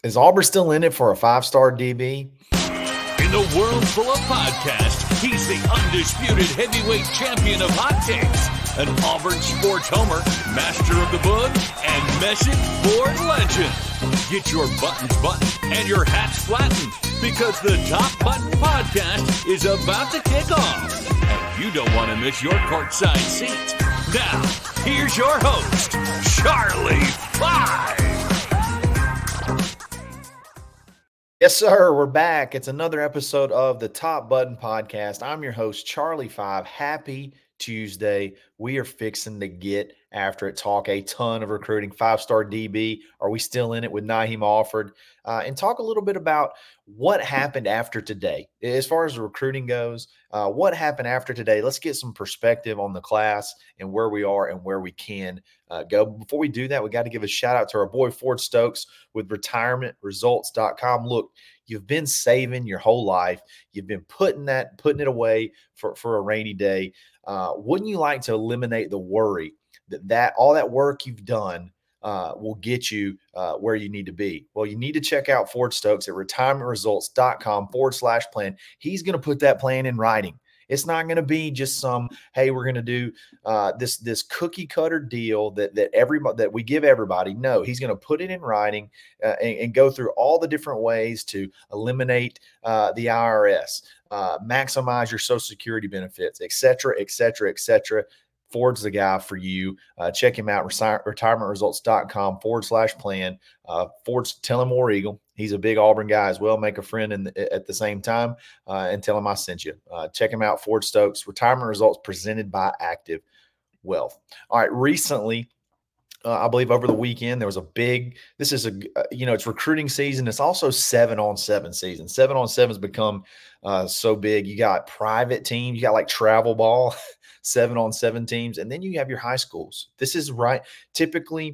Is Auburn still in it for a five-star DB? In a world full of podcasts, he's the undisputed heavyweight champion of hot takes, an Auburn sports homer, master of the book, and message board legend. Get your buttons buttoned and your hats flattened because the Top Button Podcast is about to kick off. And you don't want to miss your courtside seat. Now, here's your host, Charlie Five. Yes, sir. We're back. It's another episode of the Top Button Podcast. I'm your host, Charlie Five. Happy Tuesday. We are fixing to get after it, talk a ton of recruiting. Five-star DB. Are we still in it with Nyheim Offord? And talk a little bit about what happened after today. As far as the recruiting goes, what happened after today? Let's get some perspective on the class and where we are and where we can go. Before we do that, we got to give a shout out to our boy Ford Stokes with retirementresults.com. Look, you've been saving your whole life. You've been putting it away for a rainy day. Wouldn't you like to eliminate the worry that all that work you've done will get you where you need to be? Well, you need to check out Ford Stokes at retirementresults.com/plan. He's going to put that plan in writing. It's not going to be just some, hey, we're going to do this cookie cutter deal that we give everybody. No, he's going to put it in writing and go through all the different ways to eliminate the IRS, maximize your Social Security benefits, et cetera, et cetera, et cetera. Ford's the guy for you. Check him out, retirementresults.com/plan. Ford's tell him War Eagle. He's a big Auburn guy as well. Make a friend at the same time and tell him I sent you. Check him out, Ford Stokes. Retirement Results presented by Active Wealth. All right, recently, I believe over the weekend, there was it's recruiting season. It's also 7-on-7 season. 7-on-7 has become so big. You got private teams. You got like travel ball, 7-on-7 teams. And then you have your high schools. This is right. Typically,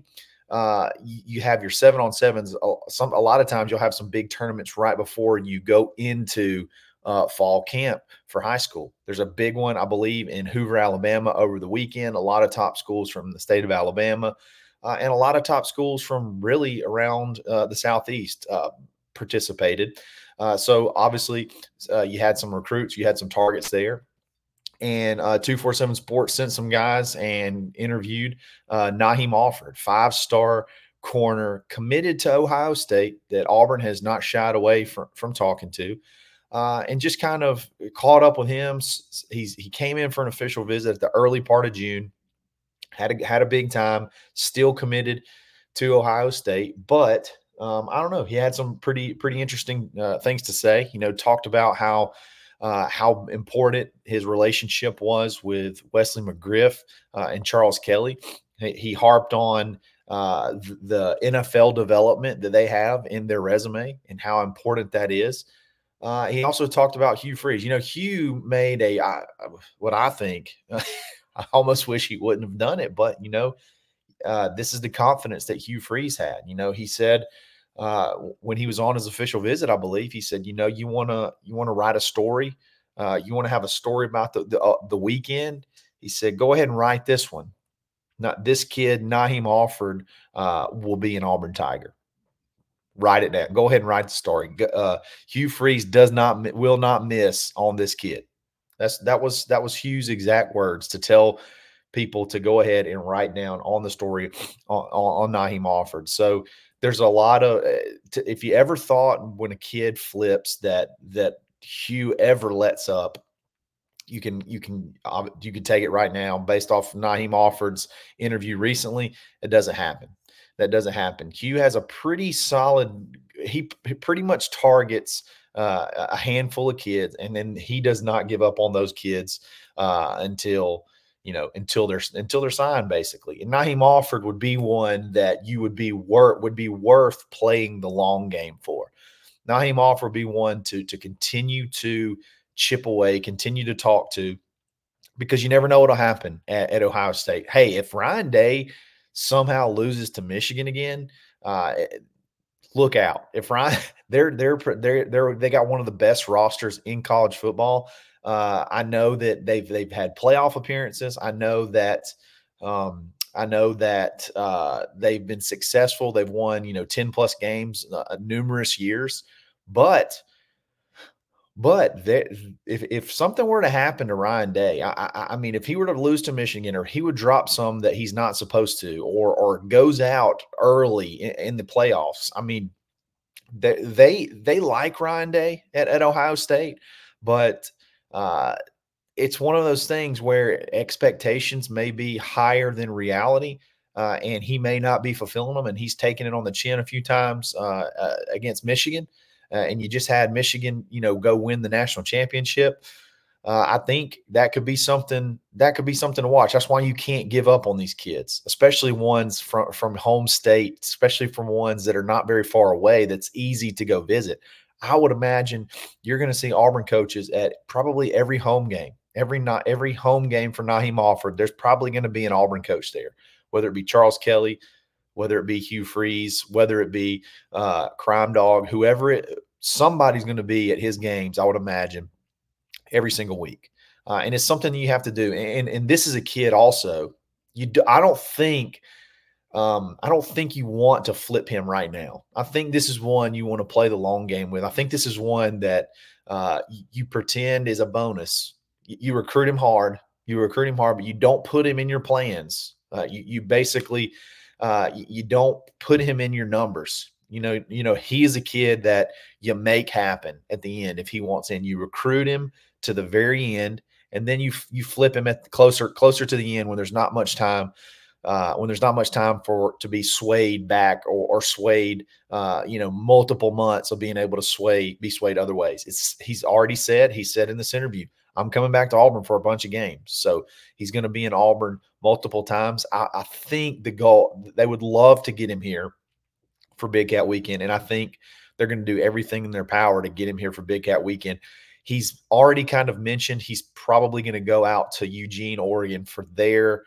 you have your 7-on-7s. A lot of times you'll have some big tournaments right before you go into fall camp for high school. There's a big one, I believe, in Hoover, Alabama over the weekend. A lot of top schools from the state of Alabama and a lot of top schools from really around the Southeast participated. So obviously you had some recruits, you had some targets there. And 247 Sports sent some guys and interviewed Nyheim Offord, 5-star corner, committed to Ohio State that Auburn has not shied away from talking to. And just kind of caught up with him. He came in for an official visit at the early part of June, had a big time, still committed to Ohio State. But I don't know, he had some pretty interesting things to say. Talked about how important his relationship was with Wesley McGriff and Charles Kelly. He harped on the NFL development that they have in their resume and how important that is. He also talked about Hugh Freeze. Hugh made what I think, I almost wish he wouldn't have done it, but, this is the confidence that Hugh Freeze had. He said when he was on his official visit, I believe, he said, you want to write a story. You want to have a story about the weekend. He said, go ahead and write this one. Not this kid, Nyheim Offord, will be an Auburn Tiger. Write it down. Go ahead and write the story. Hugh Freeze will not miss on this kid. That was Hugh's exact words to tell people to go ahead and write down on the story on Nyheim Offord. So there's a lot of if you ever thought when a kid flips that Hugh ever lets up, you can take it right now based off Nyheim Offord's interview recently. It doesn't happen. That doesn't happen. Hugh has a pretty solid. He pretty much targets a handful of kids, and then he does not give up on those kids until they're signed, basically. And Nyheim Offord would be one that you would be worth playing the long game for. Nyheim Offord would be one to continue to chip away, continue to talk to, because you never know what'll happen at Ohio State. Hey, if Ryan Day somehow loses to Michigan again, look out. If Ryan, they got one of the best rosters in college football. I know that they've had playoff appearances. I know that I know that they've been successful. They've won, 10 plus games numerous years. But if something were to happen to Ryan Day, I mean, if he were to lose to Michigan, or he would drop some that he's not supposed to, or goes out early in the playoffs, I mean, they like Ryan Day at Ohio State, but it's one of those things where expectations may be higher than reality, and he may not be fulfilling them, and he's taken it on the chin a few times against Michigan. And you just had Michigan, go win the national championship. I think that could be something to watch. That's why you can't give up on these kids, especially ones from home state, especially from ones that are not very far away. That's easy to go visit. I would imagine you're going to see Auburn coaches at probably every home game, every home game for Naheem Alford. There's probably going to be an Auburn coach there, whether it be Charles Kelly, whether it be Hugh Freeze, whether it be Crime Dog, somebody's going to be at his games, I would imagine, every single week. And it's something you have to do. And this is a kid also. I don't think you want to flip him right now. I think this is one you want to play the long game with. I think this is one that you pretend is a bonus. You recruit him hard. But you don't put him in your plans. You basically you don't put him in your numbers. He is a kid that you make happen at the end if he wants in. You recruit him to the very end, and then you flip him at closer to the end when there's not much time. To be swayed back or swayed, multiple months of being able to be swayed other ways. He said in this interview, I'm coming back to Auburn for a bunch of games. So he's going to be in Auburn multiple times. I think the goal, they would love to get him here for Big Cat Weekend. And I think they're going to do everything in their power to get him here for Big Cat Weekend. He's already kind of mentioned he's probably going to go out to Eugene, Oregon for their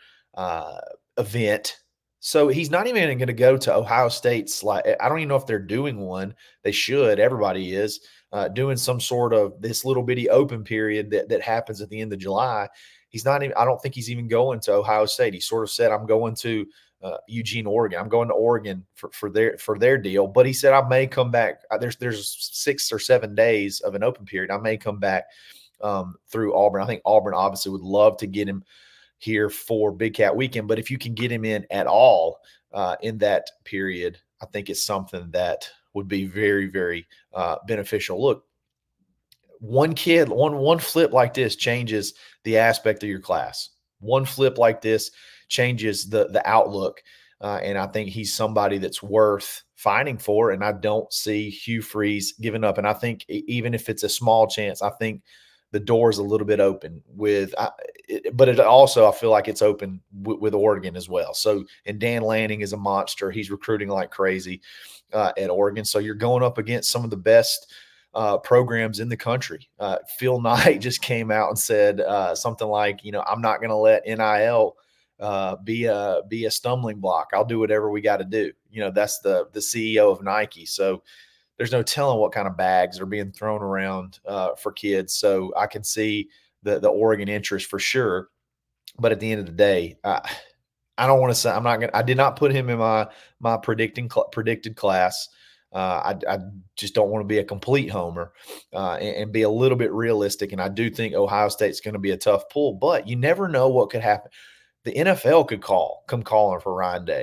event. So he's not even going to go to Ohio State's. I don't even know if they're doing one. They should. Everybody is doing some sort of this little bitty open period that happens at the end of July. I don't think he's even going to Ohio State. He sort of said, I'm going to Eugene, Oregon. I'm going to Oregon for their deal. But he said, I may come back. There's 6 or 7 days of an open period. I may come back through Auburn. I think Auburn obviously would love to get him here for Big Cat Weekend. But if you can get him in at all in that period, I think it's something that would be very, very beneficial. Look, one flip like this changes the aspect of your class. One flip like this changes the outlook. And I think he's somebody that's worth fighting for. And I don't see Hugh Freeze giving up. And I think even if it's a small chance, I think the door is a little bit open but it also, I feel like it's open with Oregon as well. So, and Dan Lanning is a monster. He's recruiting like crazy at Oregon. So you're going up against some of the best programs in the country. Phil Knight just came out and said something like, I'm not going to let NIL be a stumbling block. I'll do whatever we got to do. That's the CEO of Nike. So there's no telling what kind of bags are being thrown around for kids. So I can see the Oregon interest for sure. But at the end of the day, I don't want to say I did not put him in my predicted class. I just don't want to be a complete homer and be a little bit realistic. And I do think Ohio State's going to be a tough pull, but you never know what could happen. The NFL could come calling for Ryan Day.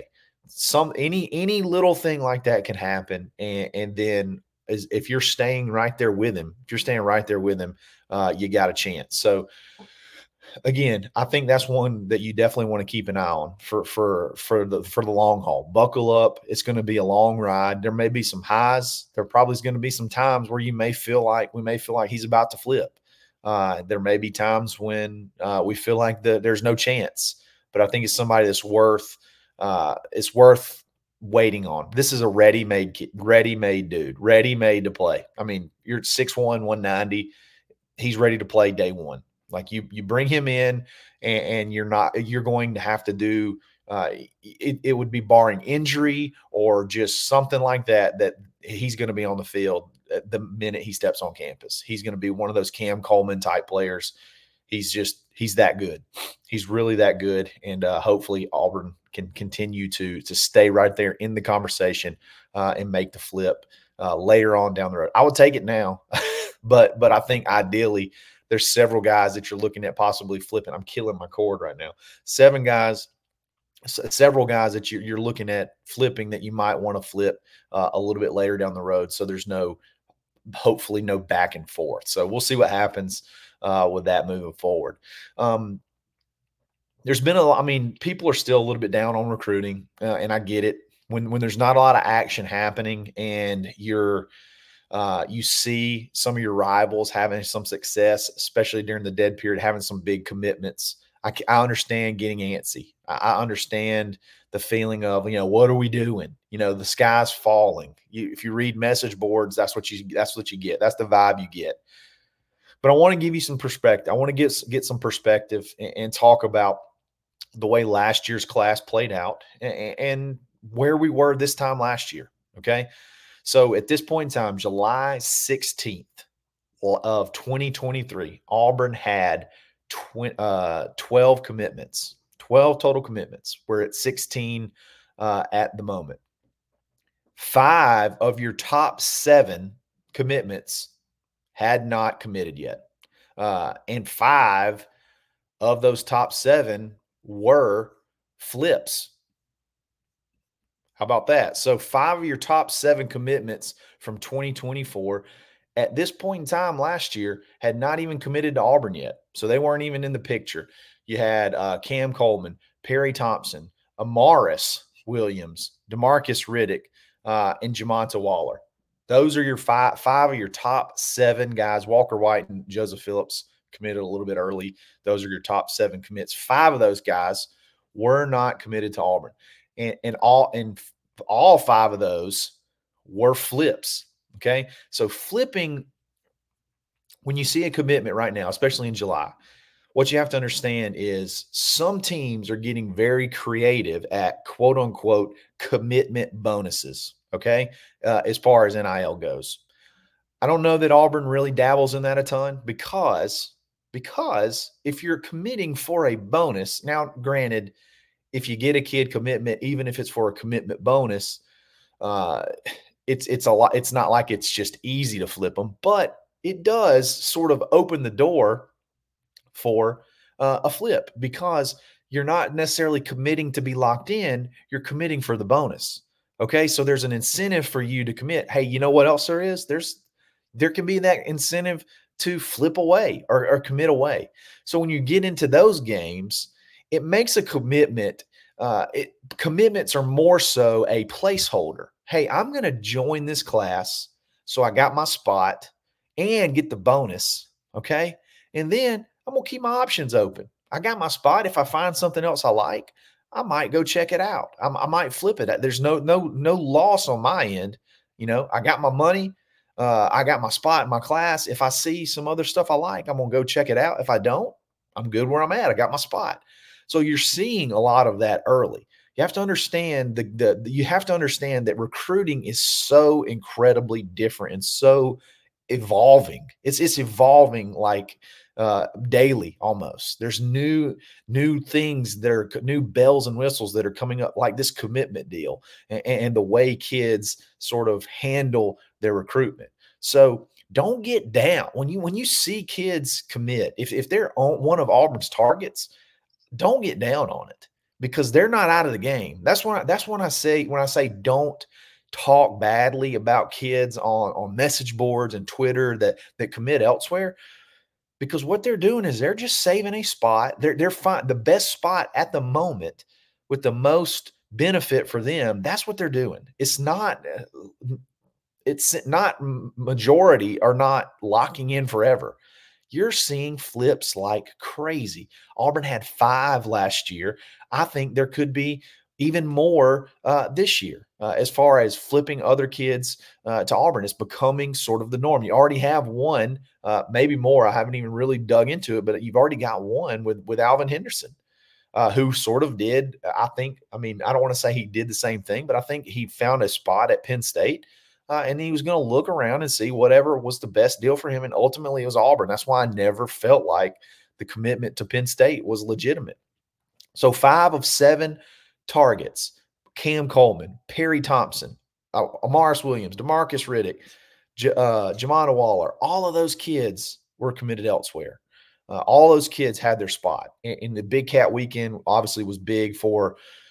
Any little thing like that can happen, and then if you're staying right there with him, you got a chance. So again, I think that's one that you definitely want to keep an eye on for the long haul. Buckle up. It's going to be a long ride. There may be some highs. There probably is going to be some times where we may feel like he's about to flip. There may be times when we feel like there's no chance. But I think it's somebody that's worth waiting on. This is a ready-made dude, ready-made to play. I mean, you're 6'1", 190. He's ready to play day one. Like you bring him in, and you're going to have to do. It would be barring injury or just something like that he's going to be on the field the minute he steps on campus. He's going to be one of those Cam Coleman type players. he's that good. He's really that good. And hopefully Auburn can continue to stay right there in the conversation and make the flip later on down the road. I would take it now, but I think ideally there's several guys that you're looking at possibly flipping. I'm killing my cord right now. Several guys that you're looking at flipping that you might want to flip a little bit later down the road. So there's hopefully no back and forth. So we'll see what happens with that moving forward. There's been people are still a little bit down on recruiting, and I get it. When there's not a lot of action happening and you see some of your rivals having some success, especially during the dead period, having some big commitments, I understand getting antsy. I understand the feeling of, what are we doing? The sky's falling. If you read message boards, that's what you get. That's the vibe you get. But I want to give you some perspective. I want to get some perspective and talk about the way last year's class played out and where we were this time last year. Okay. So at this point in time, July 16th of 2023, Auburn had 12 commitments, 12 total commitments. We're at 16 at the moment. 5 of your top 7 commitments had not committed yet. And 5 of those top 7 were flips. How about that? So 5 of your top 7 commitments from 2024 at this point in time last year had not even committed to Auburn yet. So they weren't even in the picture. You had Cam Coleman, Perry Thompson, Amaris Williams, DeMarcus Riddick, and Jamonta Waller. Those are your 5 of your top 7 guys. Walker White and Joseph Phillips committed a little bit early. Those are your top 7 commits. 5 of those guys were not committed to Auburn. And all 5 of those were flips. Okay. So flipping, when you see a commitment right now, especially in July, what you have to understand is some teams are getting very creative at quote unquote commitment bonuses. Okay. As far as NIL goes. I don't know that Auburn really dabbles in that a ton because if you're committing for a bonus, now granted, if you get a kid commitment, even if it's for a commitment bonus, it's a lot. It's not like it's just easy to flip them, but it does sort of open the door for a flip because you're not necessarily committing to be locked in. You're committing for the bonus. Okay, so there's an incentive for you to commit. Hey, you know what else there is? There can be that incentive to flip away or commit away. So when you get into those games, it makes a commitment. Commitments are more so a placeholder. Hey, I'm going to join this class, so I got my spot and get the bonus. Okay, and then I'm going to keep my options open. I got my spot. If I find something else I like, I might go check it out. I might flip it. There's no loss on my end. I got my money. I got my spot in my class. If I see some other stuff I like, I'm going to go check it out. If I don't, I'm good where I'm at. I got my spot. So you're seeing a lot of that early. You have to understand you have to understand that recruiting is so incredibly different and so evolving. It's evolving like daily almost. There's new things that are new bells and whistles that are coming up, like this commitment deal and the way kids sort of handle their recruitment. So don't get down when you see kids commit. If they're on one of Auburn's targets, don't get down on it because they're not out of the game. That's when I say don't talk badly about kids on message boards and Twitter that commit elsewhere, because what they're doing is they're just saving a spot. They're fine. The best spot at the moment with the most benefit for them. That's what they're doing. It's not majority are not locking in forever. You're seeing flips like crazy. Auburn had 5 last year. I think there could be even more this year as far as flipping other kids to Auburn. It's becoming sort of the norm. You already have one, maybe more. I haven't even really dug into it, but you've already got one with Alvin Henderson, who sort of did, I don't want to say he did the same thing, but I think he found a spot at Penn State. And he was going to look around and see whatever was the best deal for him. And ultimately, it was Auburn. That's why I never felt like the commitment to Penn State was legitimate. So 5 of 7 targets, Cam Coleman, Perry Thompson, Amaris Williams, DeMarcus Riddick, Jamana Waller, all of those kids were committed elsewhere. All those kids had their spot. And the Big Cat weekend obviously was big for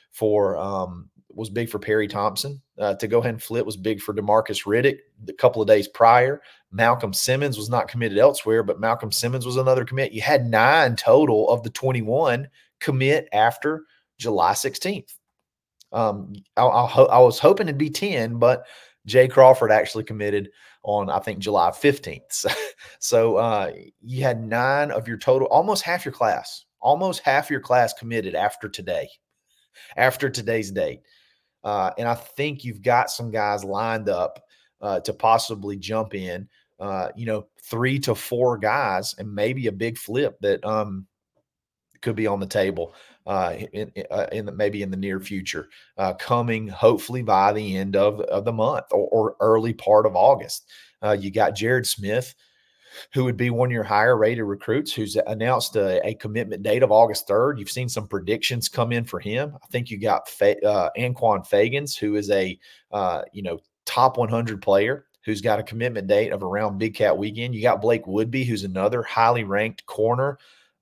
Perry Thompson. To go ahead and flip was big for DeMarcus Riddick a couple of days prior. Malcolm Simmons was not committed elsewhere, but Malcolm Simmons was another commit. You had 9 total of the 21 commit after July 16th. I was hoping it'd be 10, but Jay Crawford actually committed on, I think, July 15th. So you had 9 of your total, almost half your class committed after today's date. And I think you've got some guys lined up to possibly jump in, 3 to 4 guys, and maybe a big flip that could be on the table maybe in the near future, coming hopefully by the end of the month or early part of August. You got Jared Smith, who would be one of your higher rated recruits, who's announced a commitment date of August 3rd. You've seen some predictions come in for him. I think you got Anquan Fagans, who is a top 100 player who's got a commitment date of around Big Cat weekend. You got Blake Woodby, who's another highly ranked corner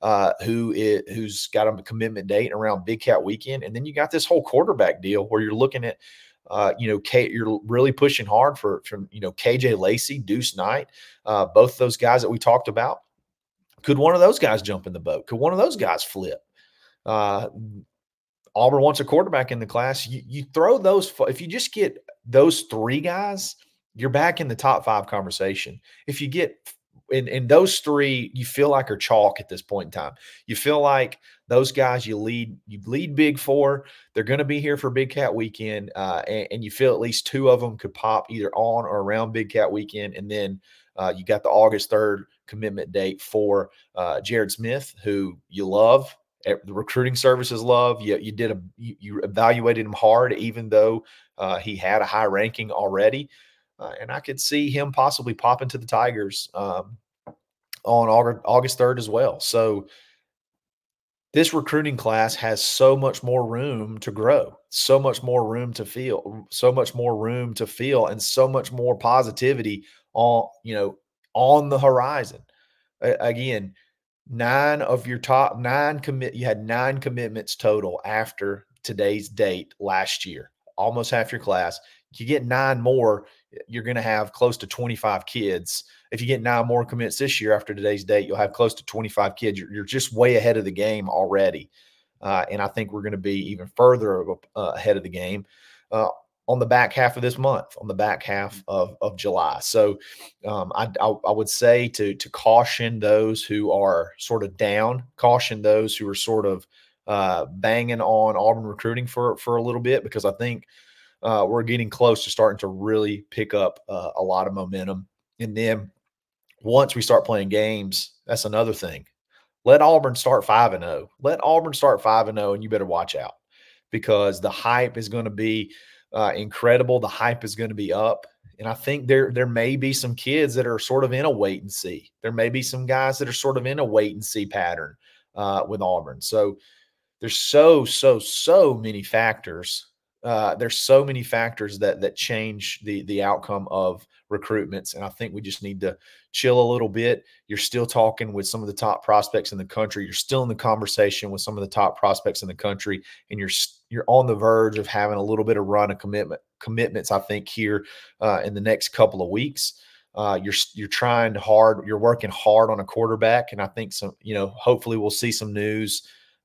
who's got a commitment date around Big Cat weekend. And then you got this whole quarterback deal where you're looking at, you're really pushing hard from KJ Lacey, Deuce Knight, both those guys that we talked about. Could one of those guys jump in the boat? Could one of those guys flip? Auburn wants a quarterback in the class. You throw those, if you just get those 3 guys, you're back in the top 5 conversation. If you get in those 3, you feel like are chalk at this point in time. You feel like those guys you lead big for. They're going to be here for Big Cat weekend, and you feel at least 2 of them could pop either on or around Big Cat weekend. And then you got the August 3rd commitment date for Jared Smith, who you love. The recruiting services love. You evaluated him hard, even though he had a high ranking already. And I could see him possibly popping to the Tigers on August 3rd as well. So this recruiting class has so much more room to grow, so much more room to feel, and so much more positivity on the horizon. Again, 9 of your top 9 you had 9 commitments total after today's date last year, almost half your class. If you get 9 more, you're going to have close to 25 kids. If you get 9 more commits this year after today's date, you'll have close to 25 kids. You're just way ahead of the game already. And I think we're going to be even further ahead of the game on the back half of this month, on the back half of July. So I would say to caution those who are sort of down, caution those who are sort of banging on Auburn recruiting for a little bit, because I think we're getting close to starting to really pick up a lot of momentum. And then once we start playing games, that's another thing. Let Auburn start 5-0. Let Auburn start 5-0, and you better watch out, because the hype is going to be incredible. The hype is going to be up. And I think there may be some kids that are sort of in a wait and see. There may be some guys that are sort of in a wait and see pattern with Auburn. So there's so many factors. There's so many factors that change the outcome of recruitments. And I think we just need to chill a little bit. You're still talking with some of the top prospects in the country. You're still in the conversation with some of the top prospects in the country, and you're on the verge of having a little bit of run of commitments, I think, here in the next couple of weeks. You're trying hard. You're working hard on a quarterback. And I think hopefully we'll see some news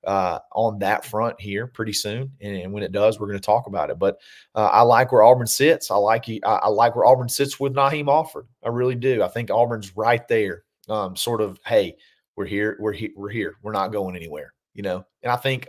on that front here pretty soon. And when it does, we're going to talk about it. But I like where Auburn sits. I like where Auburn sits with Naheem Alford. I really do. I think Auburn's right there. Sort of, hey, we're here. We're here. We're not going anywhere, And I think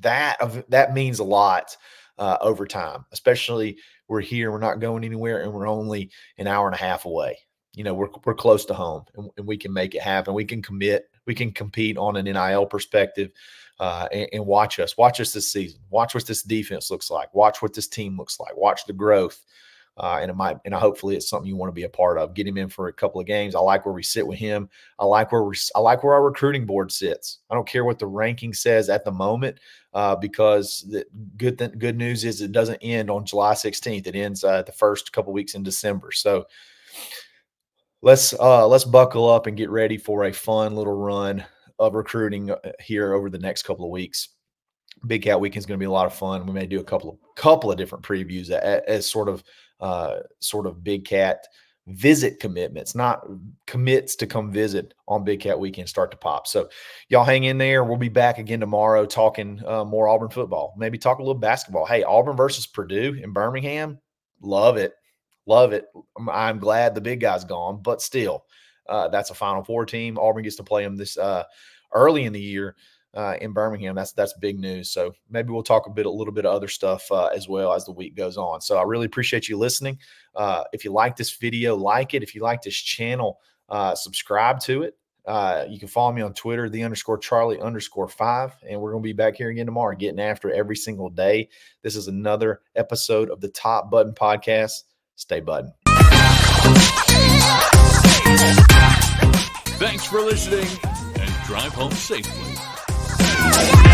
that means a lot over time, especially we're here. We're not going anywhere, and we're only an hour and a half away. We're close to home, and we can make it happen. We can commit. We can compete on an NIL perspective. And watch us this season. Watch what this defense looks like. Watch what this team looks like. Watch the growth. And hopefully it's something you want to be a part of. Get him in for a couple of games. I like where we sit with him. I like where our recruiting board sits. I don't care what the ranking says at the moment, because the good news is it doesn't end on July 16th. It ends the first couple weeks in December. So let's buckle up and get ready for a fun little run of recruiting here over the next couple of weeks. Big Cat Weekend is going to be a lot of fun. We may do a couple of different previews as sort of Big Cat visit commitments, not commits to come visit on Big Cat Weekend start to pop. So y'all hang in there. We'll be back again tomorrow talking more Auburn football, maybe talk a little basketball. Hey, Auburn versus Purdue in Birmingham. Love it. Love it. I'm glad the big guy's gone, but still, that's a Final Four team. Auburn gets to play them this early in the year in Birmingham. That's big news. So maybe we'll talk a little bit of other stuff as well as the week goes on. So I really appreciate you listening. If you like this video, like it. If you like this channel, subscribe to it. You can follow me on Twitter, _Charlie_5, and we're going to be back here again tomorrow, getting after it every single day. This is another episode of the Top Button Podcast. Stay button. Thanks for listening, and drive home safely.